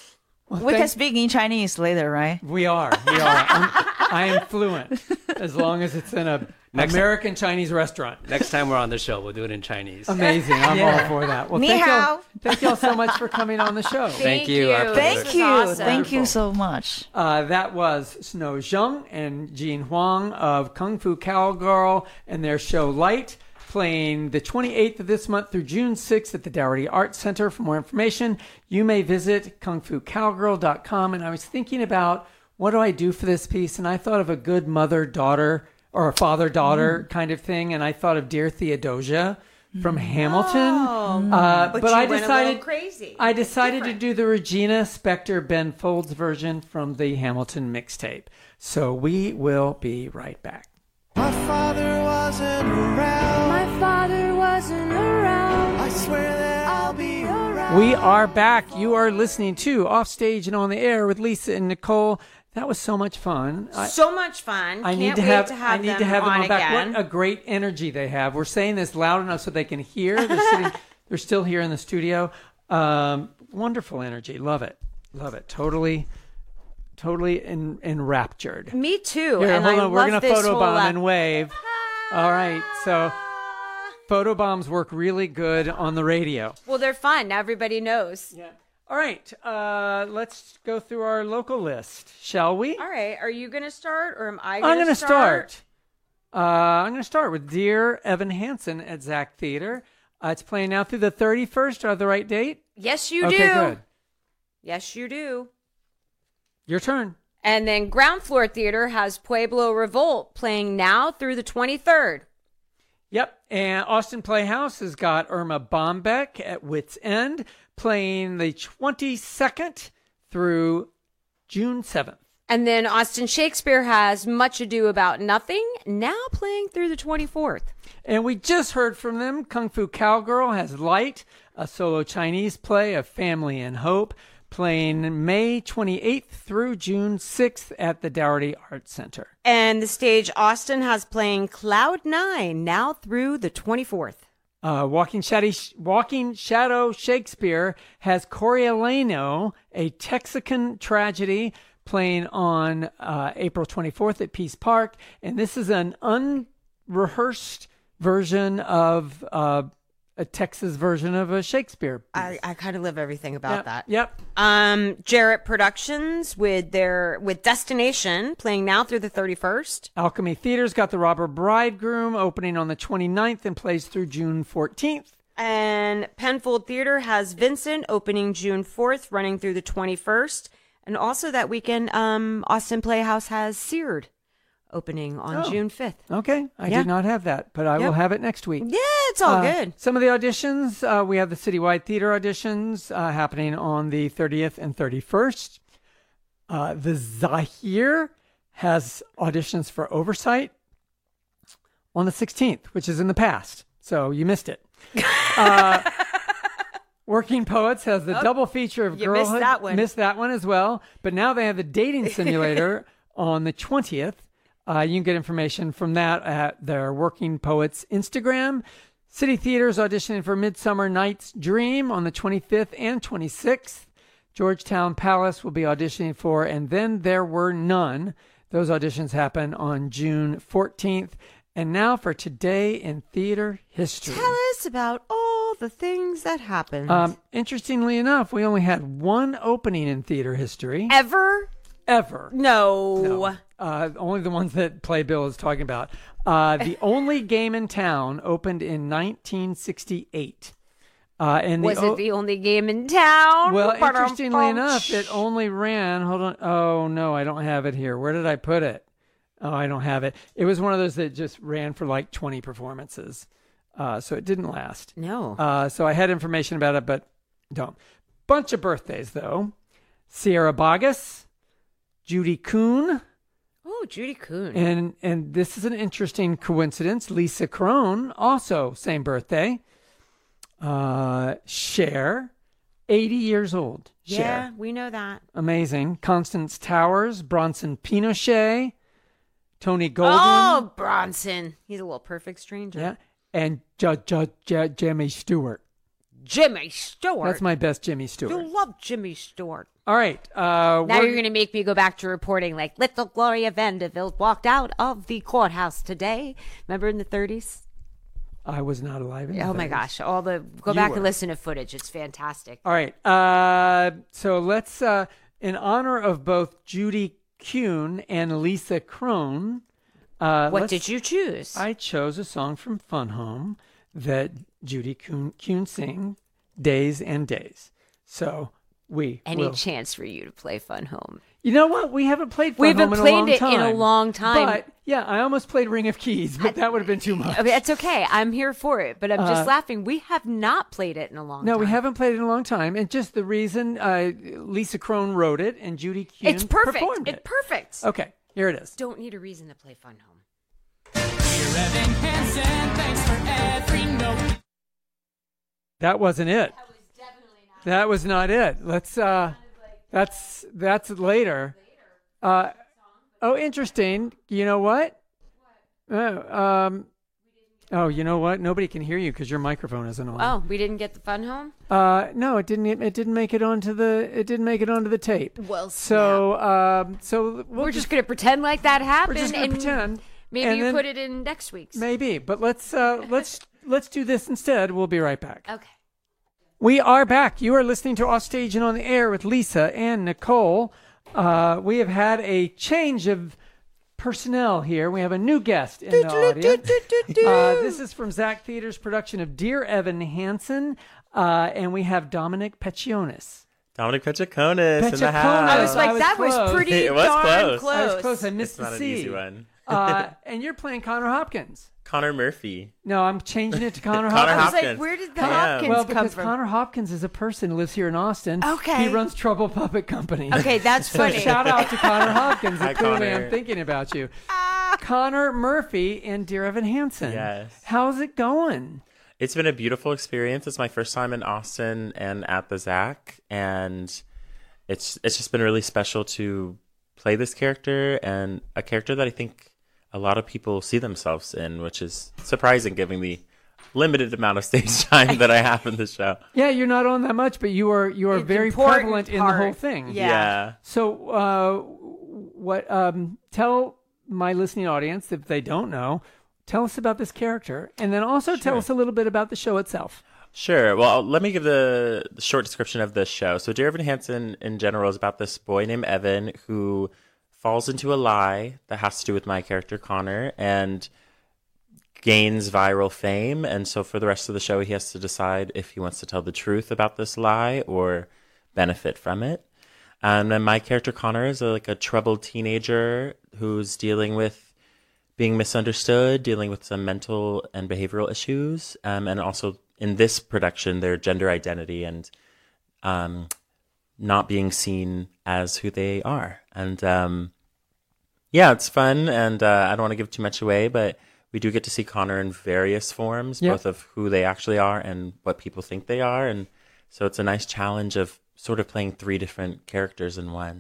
we thank- can speak in Chinese later, right? We are. We are. I'm, I am fluent as long as it's in a Next American Chinese restaurant. Next time we're on the show, we'll do it in Chinese. Amazing. I'm all for that. Well, Ni thank y'all, hao. thank y'all so much for coming on the show. Thank you. Our pleasure. Thank This you. was awesome. Thank you so much. Uh, that was Snow Zheng and Jean Huang of Kung Fu Cowgirl and their show Light, playing the twenty-eighth of this month through June sixth at the Dougherty Arts Center. For more information, you may visit kung fu cowgirl dot com. And I was thinking about, what do I do for this piece? And I thought of a good mother-daughter or a father-daughter Mm. kind of thing. And I thought of Dear Theodosia from Hamilton. Oh. Uh, But but you I went a little decided crazy. I decided Different. to do the Regina Spektor Ben Folds version from the Hamilton mixtape. So we will be right back. My father wasn't around. My father wasn't around. I swear that I'll be around. We are back. You are listening to Offstage and On the Air with Lisa and Nicole. That was so much fun. I, So much fun. I Can't need to wait have, to have I need them to have them on on back. again. What a great energy they have. We're saying this loud enough so they can hear. They're sitting. They're still here in the studio. Um, wonderful energy. Love it. Love it. Totally, totally en- enraptured. Me too. Here, and hold I on. We're love gonna this whole, photobomb uh, and wave. All right. So photobombs work really good on the radio. Well, they're fun. Everybody knows. Yeah. All right. Uh, let's go through our local list, shall we? All right. Are you going to start or am I I'm going going to to start. Uh, I'm going to start with Dear Evan Hansen at Zach Theater. Uh, it's playing now through the thirty-first. Are the right date? Yes, you okay, do. good. Yes, you do. Your turn. And then Ground Floor Theater has Pueblo Revolt playing now through the twenty-third. Yep. And Austin Playhouse has got Irma Bombeck at Wits End playing the twenty-second through June seventh. And then Austin Shakespeare has Much Ado About Nothing now playing through the twenty-fourth. And we just heard from them. Kung Fu Cowgirl has Light, a solo Chinese play of family and hope, playing May twenty-eighth through June sixth at the Dougherty Arts Center. And the stage Austin has playing Cloud Nine now through the twenty-fourth. Uh, Walking, Shadow, Walking Shadow Shakespeare has Coriolanus, a Texican tragedy, playing on uh, April twenty-fourth at Peace Park. And this is an unrehearsed version of uh, a Texas version of a Shakespeare piece. I, I kind of love everything about Yep, that. Yep. Um, Jarrett Productions with their with Destination playing now through the thirty-first. Alchemy Theater's got The Robber Bridegroom opening on the twenty-ninth and plays through June fourteenth. And Penfold Theater has Vincent opening June fourth, running through the twenty-first. And also that weekend, um, Austin Playhouse has Seared opening on Oh. June fifth. Okay. I Yeah. did not have that, but I Yep. will have it next week. Yeah, it's all Uh, good. Some of the auditions, uh, we have the citywide theater auditions uh, happening on the thirtieth and thirty-first. Uh, the Zahir has auditions for Oversight on the sixteenth, which is in the past. So you missed it. Uh, Working Poets has the double feature of Oh, you missed Girlhood. that one. Missed that one as well. But now they have the Dating Simulator on the twentieth. Uh, you can get information from that at their Working Poets Instagram. City Theater's auditioning for Midsummer Night's Dream on the twenty-fifth and twenty-sixth. Georgetown Palace will be auditioning for And Then There Were None. Those auditions happen on June fourteenth. And now for Today in Theater History. Tell us about all the things that happened. Um, interestingly enough, we only had one opening in theater history Ever? ever. No. No. Uh, only the ones that Playbill is talking about. Uh, the only game in town opened in nineteen sixty-eight. Uh, and the Was o- it the only game in town? well, Ba-dum-bum. interestingly enough, it only ran. Hold on. Oh no, I don't have it here. Where did I put it? Oh, I don't have it. It was one of those that just ran for like twenty performances, uh, so it didn't last. No. Uh, so I had information about it, but don't. Bunch of birthdays though. Sierra Boggess, Judy Kuhn, Oh, Judy Kuhn. and and this is an interesting coincidence. Lisa Crone, also same birthday. Uh, Cher, eighty years old. yeah, Cher, we know that. amazing. Constance Towers, Bronson Pinochet, Tony Goldwyn. Oh, Bronson. He's a little perfect stranger. Yeah, and J- J- J- Jimmy Stewart. Jimmy Stewart. That's my best Jimmy Stewart. You love Jimmy Stewart. All right. Uh, Now we're- you're going to make me go back to reporting like little Gloria Vanderbilt walked out of the courthouse today. Remember in the thirties? I was not alive. In the Oh my thirties. gosh! All the go You back were. and listen to footage. It's fantastic. All right. Uh, so let's, uh, in honor of both Judy Kuhn and Lisa Krohn. Uh, What let's- did you choose? I chose a song from Fun Home that Judy Kuhn, Kuhn sing, Days and Days. So we Any will. chance for you to play Fun Home? You know what? We haven't played Fun We haven't Home in a played long it time. in a long time. But yeah, I almost played Ring of Keys, but that would have been too much. I mean, it's okay. I'm here for it, but I'm just Uh, laughing. We have not played it in a long No, time. we haven't played it in a long time. And just the reason uh, Lisa Krohn wrote it and Judy Kuhn It's perfect. performed It's it. perfect. Okay, here it is. Don't need a reason to play Fun Home. That wasn't it. That was not it. Let's. Uh, that's that's later. Uh, oh, interesting. You know what? Uh, um. Oh, you know what? Nobody can hear you because your microphone isn't on. Oh, we didn't get the Fun Home? Uh, no, it didn't. It didn't make it onto the. It didn't make it onto the tape. Well, so um, so we'll We're just going to pretend like that happened. We're just gonna and pretend. Maybe and you then- put it in next week's. Maybe, but let's uh, let's let's do this instead. We'll be right back. Okay. We are back. You are listening to Offstage and on the Air with Lisa and Nicole. Uh, we have had a change of personnel here. We have a new guest in the audience. Uh, this is from Zach Theater's production of Dear Evan Hansen, uh, and we have Dominic Peccionis. Dominic Pechaconis in the Pechaconis. house. I was like, I was that close. was pretty It was darn close. close. I was close. I missed It's the not an C. easy one. uh, and you're playing Connor Hopkins. Connor Murphy. No, I'm changing it to Connor Connor Hopkins. I was like, Hopkins. where did the Yeah. Hopkins Well, come because from? Connor Hopkins is a person who lives here in Austin. Okay. He runs Trouble Puppet Company. Okay, that's So funny. shout out to Connor Hopkins. Hi, and clearly Connor. I'm thinking about you. Connor Murphy and Dear Evan Hansen. Yes. How's it going? It's been a beautiful experience. It's my first time in Austin and at the Zach, and it's it's just been really special to play this character, and a character that I think a lot of people see themselves in, which is surprising given the limited amount of stage time that I have in the show. Yeah, you're not on that much, but you are you are It's very important prevalent in the part. whole thing. Yeah. Yeah. So, uh, what? Um, tell my listening audience, if they don't know, tell us about this character, and then also tell Sure. us a little bit about the show itself. Sure. Well, let me give the, the short description of this show. So, Dear Evan Hansen in general is about this boy named Evan who falls into a lie that has to do with my character Connor and gains viral fame. And so, for the rest of the show, he has to decide if he wants to tell the truth about this lie or benefit from it. And then my character Connor is a, like a troubled teenager who's dealing with being misunderstood, dealing with some mental and behavioral issues, um, and also in this production, their gender identity and um, not being seen as who they are. And um, yeah, it's fun, and uh, I don't want to give too much away, but we do get to see Connor in various forms, Yep. both of who they actually are and what people think they are. And so it's a nice challenge of sort of playing three different characters in one.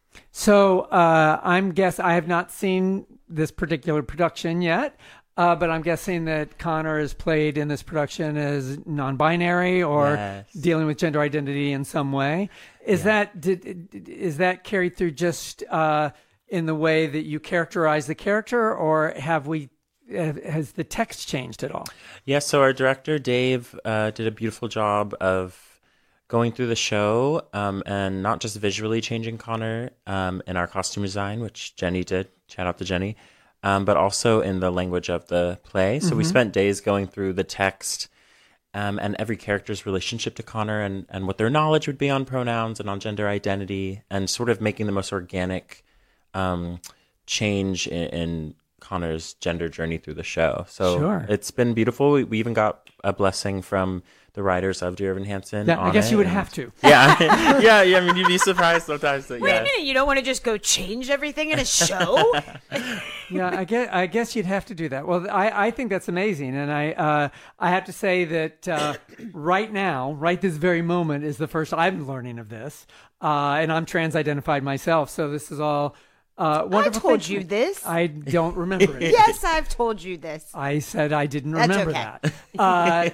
So uh, I'm guess I have not seen this particular production yet, uh, but I'm guessing that Connor is played in this production as non-binary or Yes. dealing with gender identity in some way. Is that did, is that carried through just uh, in the way that you characterize the character, or have we have, has the text changed at all? Yeah, so our director, Dave, uh, did a beautiful job of going through the show um, and not just visually changing Connor um, in our costume design, which Jenny did, shout out to Jenny, um, but also in the language of the play. So we spent days going through the text um, and every character's relationship to Connor and, and what their knowledge would be on pronouns and on gender identity, and sort of making the most organic um, change in, in Connor's gender journey through the show. So Sure. it's been beautiful. We, we even got a blessing from the writers of Dear Evan Hansen. Yeah, I on guess it, you would and- have to. Yeah, yeah, yeah. I mean, you'd be surprised sometimes. That, Wait yeah. a minute, you don't want to just go change everything in a show? Yeah, I guess I guess you'd have to do that. Well, I, I think that's amazing, and I uh, I have to say that uh, right now, right this very moment, is the first I'm learning of this, uh, and I'm trans-identified myself, so this is all uh, wonderful. told Thank you this. I don't remember it. Yes, I've told you this. I said I didn't That's remember okay. that. Uh,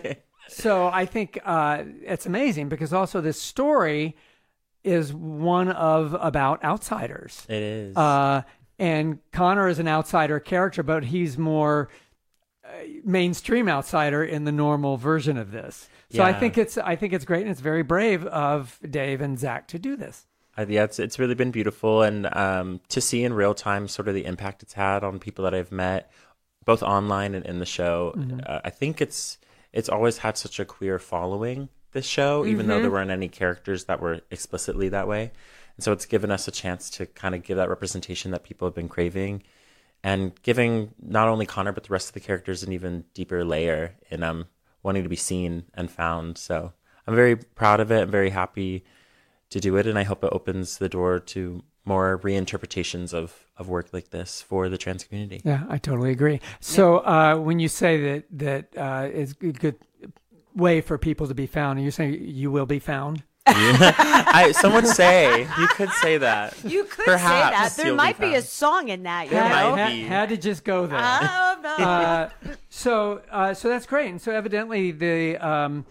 so I think uh, it's amazing because also this story is one of about outsiders. It is. Uh, and Connor is an outsider character, but he's more uh, mainstream outsider in the normal version of this. So I Yeah. think it's I think it's great, and it's very brave of Dave and Zach to do this. Uh, yeah, it's it's really been beautiful, and um, to see in real time sort of the impact it's had on people that I've met, both online and in the show. Mhm. Uh, I think it's it's always had such a queer following, this show, even though Mhm. there weren't any characters that were explicitly that way. And so it's given us a chance to kind of give that representation that people have been craving, and giving not only Connor but the rest of the characters an even deeper layer in um wanting to be seen and found. So I'm very proud of it. I'm very happy to do it, and I hope it opens the door to more reinterpretations of, of work like this for the trans community. Yeah, I totally agree. So uh, when you say that that uh, is a good way for people to be found, are you saying you will be found? I, some would say you could say that. You could Perhaps say that. There you'll might be, found. a song in that. You There know? might Had, be. had to just go there. Oh, no. Uh, so, uh, so that's great. And so evidently the, um,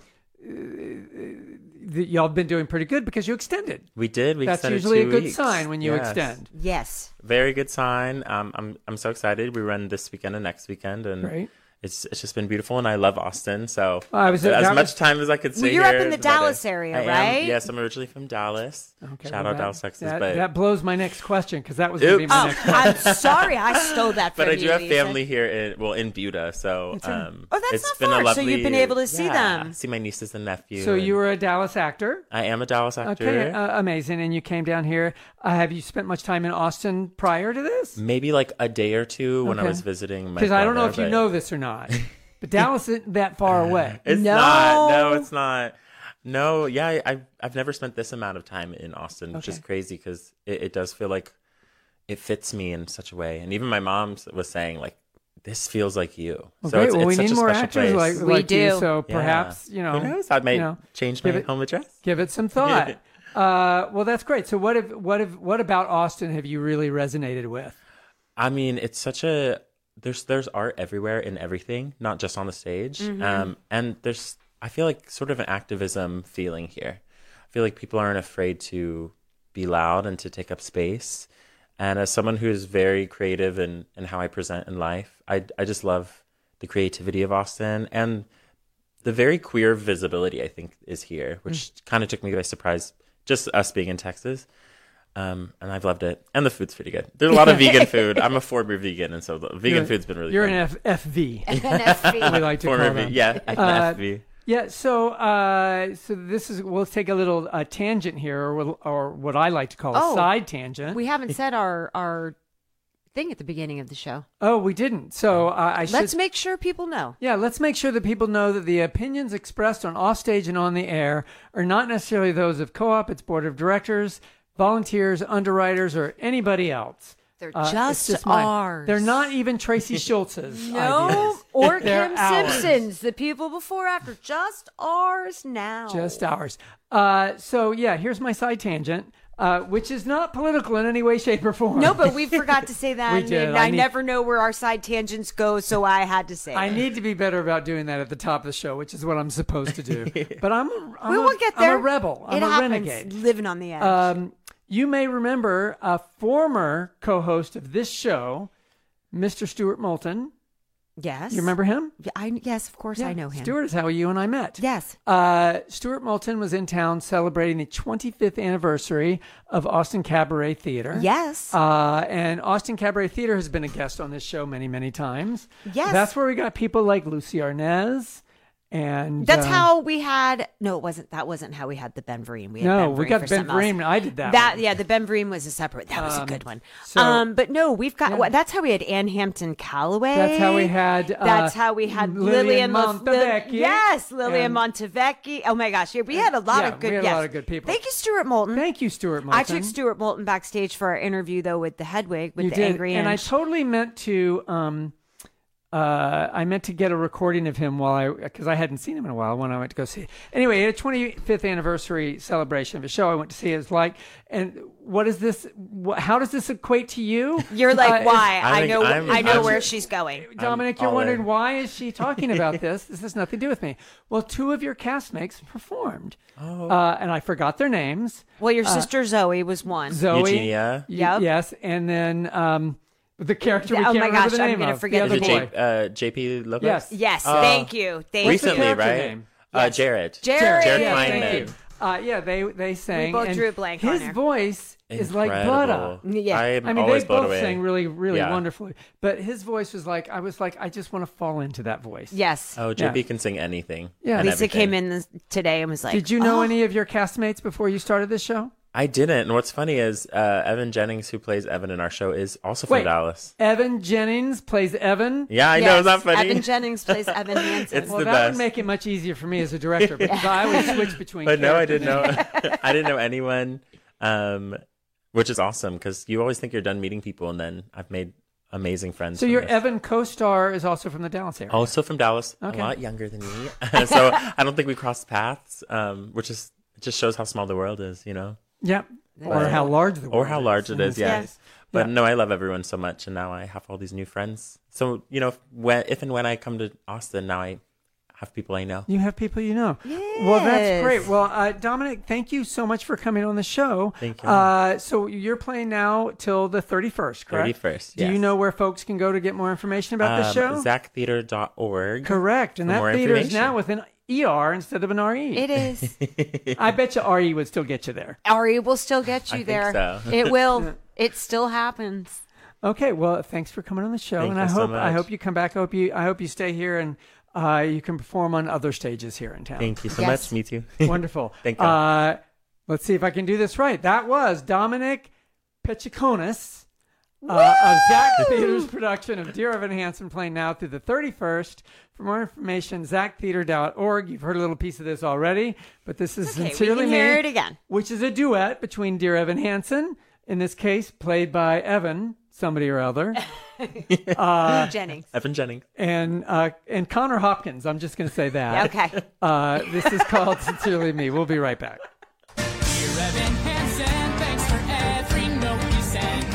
the y'all have been doing pretty good because you extended. We did. We That's extended usually a two good weeks. sign when you Yes. extend. Yes. Very good sign. Um, I'm I'm so excited. We run this weekend and next weekend, and Great. it's it's just been beautiful. And I love Austin. So I was- as that much was- time as I could stay Well, you're up here, in the the better. Dallas area, I am. right? Yes, I'm originally from Dallas. Okay, Shout well, out that- Dallas, Texas. That, but that blows my next question because that was going to be Oops. my Oh, next I'm question. sorry. I stole that from but I you. do have Lisa. family here in well in Buda, so It's in- um, Oh, that's it's not been far, a so lovely. you've been able to see yeah, them. see my nieces and nephew. So and you were a Dallas actor. I am a Dallas actor. Okay, uh, amazing. And you came down here. Uh, have you spent much time in Austin prior to this? Maybe like a day or two when I Okay. was visiting my. Because I don't know brother, if you but- know this or not, but Dallas isn't that far away. It's No. not. No, it's not. No, yeah, I, I've I've never spent this amount of time in Austin, which is Okay. crazy because it, it does feel like it fits me in such a way. And even my mom was saying like, "This feels like you." Well, so great. it's, well, it's we such need a more special actors place. like, We like you. do. So Yeah. perhaps you know, Who knows? I might you know, change my give it- home address. give it some thought. uh, well, that's great. So what have what have what about Austin have you really resonated with? I mean, it's such a there's there's art everywhere in everything, not just on the stage. Mm-hmm. Um, and there's I feel like sort of an activism feeling here. I feel like people aren't afraid to be loud and to take up space. And as someone who is very creative in, in how I present in life, I I just love the creativity of Austin and the very queer visibility I think is here, which Mm. kind of took me by surprise. Just us being in Texas. Um, and I've loved it. And the food's pretty good. There's a lot of vegan food. I'm a former vegan, and so the vegan You're- food's been really You're fun. an F- FV. N F B. we like to former call ve- them. yeah, an Uh, F V. Yeah, so uh, so this is we'll take a little uh, tangent here, or we'll- or what I like to call a Oh, side tangent. We haven't said our our thing at the beginning of the show. oh, we didn't. So uh, I should. Let's make sure people know. Yeah, let's make sure that people know that the opinions expressed on offstage and on the air are not necessarily those of Co-op, its board of directors, volunteers, underwriters, or anybody else. They're Uh, it's just, mine. ours. They're not even Tracy Schultz's No, ideas. or They're Kim ours. Simpson's. The people before, after, just ours now. Just ours. Uh, so yeah, here's my side tangent, uh, which is not political in any way, shape, or form. No, but we forgot to say that. We and did. and I I, need- never know where our side tangents go, so I had to say I it. need to be better about doing that at the top of the show, which is what I'm supposed to do. But I'm a, I'm we a, will get there. I'm a rebel. I'm it a happens. renegade. Living on the edge. Um, you may remember a former co-host of this show, Mister Stuart Moulton. yes. You remember him? Yeah, I, yes, of course I know him. Stuart is how you and I met. Yes. Uh, Stuart Moulton was in town celebrating the twenty-fifth anniversary of Austin Cabaret Theater. Yes. Uh, and Austin Cabaret Theater has been a guest on this show many, many times. Yes. That's where we got people like Lucy Arnaz. And That's um, how we had. No, it wasn't. That wasn't how we had the Ben Vereen. We had No, ben we Vereen got for Ben something else. Vereen. I did that. That one. yeah, the Ben Vereen was a separate. That was a Um, good one. so- um, but no, we've got. Yeah. What, that's how we had Ann Hampton Callaway. That's how we had. Uh, That's how we had Lillian Lillian Montevecchi. Montevecchi. Yes, Lillian And- Montevecchi. Oh my gosh, yeah, we had a lot Yeah, of good. we had a yes. lot of good people. Thank you, Stuart Moulton. Thank you, Stuart Moulton. I took Stuart Moulton backstage for our interview though with the Hedwig with you the did. Angry and I Inch. totally meant to um, Uh, I meant to get a recording of him while I, because I hadn't seen him in a while when I went to go see it. Anyway, he had a twenty-fifth anniversary celebration of a show I went to see. It was like, and what is this? Wh- how does this equate to you? You're like, Uh, why? I I, think know. I'm- I know I'm- where she's going. Dominic, I'm you're all wondering in. why is she talking about this? This has nothing to do with me. Well, two of your castmates performed, Oh. uh, and I forgot their names. Well, your sister Zoe was one. Zoe, Eugenia. y- Yep. yes, and then um, the character we Oh can't my remember gosh, the I'm name gonna of. forget the Is the other it boy. J, uh, J P Lopez? Yes. Yes, Uh, thank you. Thank Recently, character right? name? Uh, Jared. Jared. Jared Yes, Kleinman. thank you. Uh, yeah, they they sang. both and drew a blank on His there. voice is like butter. Incredible. Yeah. I'm I mean, always they blown both away. sang really, really Yeah. wonderfully. But his voice was like, I was like, I just want to fall into that voice. Yes. Oh, J P Yeah. can sing anything. Yeah. and Lisa everything. came in this, today and was like, Did you know "Oh." any of your castmates before you started this show? I didn't. And what's funny is uh, Evan Jennings, who plays Evan in our show, is also from Wait. Dallas. Evan Jennings plays Evan. Yeah, I know. Yes, Is that funny? Evan Jennings plays Evan Hansen. It's Well, the that best. would make it much easier for me as a director because I always switch between. But no, I character didn't know. names. I didn't know anyone, um, which is awesome because you always think you're done meeting people, and then I've made amazing friends. So from your this. Evan co-star is also from the Dallas area. Also from Dallas, Okay. a lot younger than me. So I don't think we crossed paths, um, which is it just shows how small the world is, you know, Yep. Or But- how large the world or how large is. it is. Yeah. Yes. But Yeah. no, I love everyone so much, and now I have all these new friends. So you know, if, when, if and when I come to Austin, now I have people I know. You have people you know. Well, that's Yes. great. Well, uh, Dominic, thank you so much for coming on the show. Thank you. Uh, so you're playing now till the thirty-first, correct? thirty-first, Do you yes. know where folks can go to get more information about the Um, show? zach theater dot org. Correct. And for that more theater is information. now with an E R instead of an R E. It is. I bet you R E would still get you there. Ari will still get you I think there. so. It will. It still happens. Okay, well, thanks for coming on the show, Thank and you I so hope I much. hope you come back. I hope you I hope you stay here and uh, you can perform on other stages here in town. Thank you so Yes. much. Me too. Wonderful. Thank you. Uh, let's see if I can do this right. That was Dominic Pechiconis uh, of Zach Theater's production of Dear Evan Hansen, playing now through the thirty-first. For more information, zach theater dot org. You've heard a little piece of this already, but this is Okay, we Sincerely can Me, hear it again. which is a duet between Dear Evan Hansen, in this case played by Evan, somebody or other, Jennings. Evan Jennings. and uh, and Connor Hopkins. I'm just going to say that. Okay. Uh, this is called Sincerely Me. We'll be right back. Dear Evan Hansen, thanks for every note you send.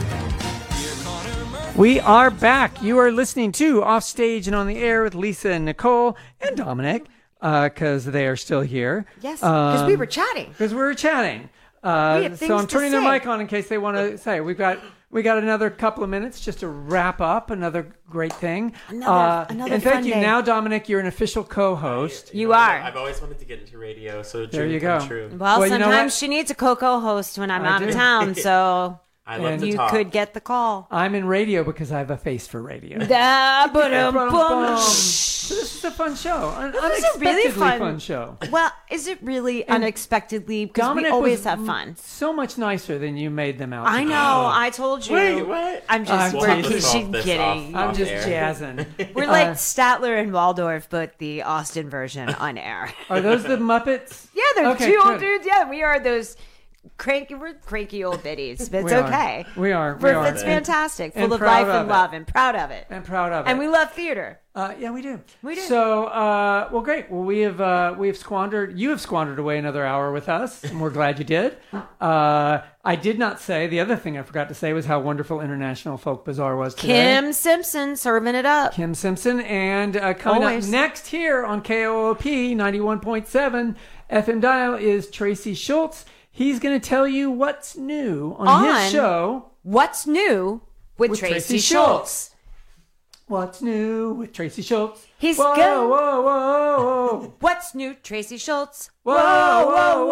Dear Connor Murphy. We are back. You are listening to Offstage and on the Air with Lisa and Nicole and Dominic, because they are still here. Yes, because we Um, were chatting. Because we were chatting. Uh, We have so things I'm to turning their say. mic on in case they want to say. We've got we got another couple of minutes just to wrap up another great thing. Another- Uh, another and thank fun you. day. Now, Dominic, you're an official co-host. You are. I've always wanted to get into radio, so There dream you come go. true. Well, Well, you know sometimes what? she needs a Coco host when I'm I out of do. town, so I love And to you talk. could get the call. I'm in radio because I have a face for radio. Da, ba-dum, Bum, bum. bum. So this is a fun show. An This is a really unexpectedly fun- show. Well, is it really unexpectedly? Because we Dominic always was have m- fun. So much nicer than you made them out. I to be. know. I told you. Wait, what? I'm just. I'm we're teasing. We'll have to she's solve this kidding. off- I'm off just air. jazzing. We're Uh, like Statler and Waldorf, but the Austin version on air. Are those the Muppets? Yeah, they're Okay, two old good. dudes. Yeah, we are those cranky. We're cranky old biddies, but it's We are. okay. We are. We We're- are. It's fantastic, and full of proud life of and it. love, and proud of it. And proud of it. And we love theater. Uh, yeah, we do. We do. So, uh, well, great. Well, we have uh, we have squandered. You have squandered away another hour with us, and we're glad you did. Uh, I did not say the other thing I forgot to say was how wonderful International Folk Bazaar was today. Kim Simpson serving it up. Kim Simpson, and uh, coming Always. up next here on K O O P ninety-one point seven F M dial is Tracy Schultz. He's going to tell you what's new on, On his show. What's new with, With Tracy, Tracy Schultz? What's new with Tracy Schultz? He's whoa, go- whoa, whoa, whoa, What's new, Tracy Schultz? whoa, whoa,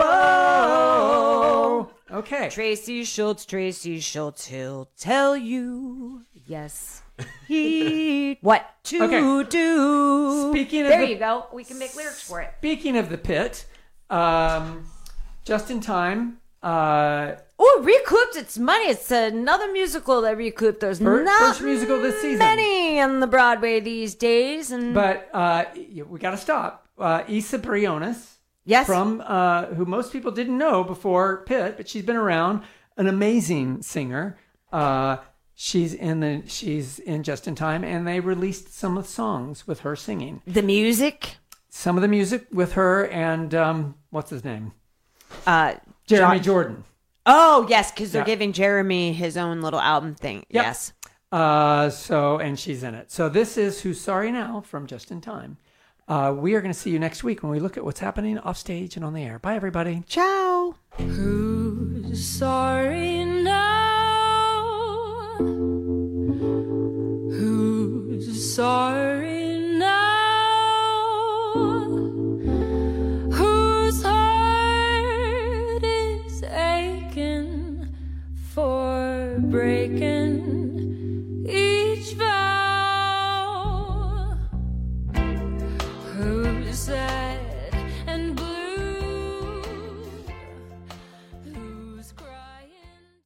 whoa. Okay. Tracy Schultz, Tracy Schultz, he'll tell you. Yes. He what to Okay. do. Speaking of there the- you go. We can make lyrics for it. Speaking of the pit, um, just in time. Uh, Oh, recouped its money. It's another musical that recouped. There's Fir- not first musical this season. many on the Broadway these days, and but uh, we got to stop. Uh, Isa Briones. yes, From uh, who most people didn't know before Pitt, but she's been around. An amazing singer. Uh, She's in the she's in Just in Time, and they released some of the songs with her singing. The music, some of the music with her and um, what's his name? Uh, Jeremy Jo- Jordan. Oh yes, because they're Yeah. giving Jeremy his own little album thing. Yep. Yes. Uh, so and she's in it. So this is Who's Sorry Now from Just in Time. Uh, we are going to see you next week when we look at what's happening off stage and on the air. Bye, everybody. Ciao. Who's sorry now? Who's sorry now? Whose heart is aching for breaking?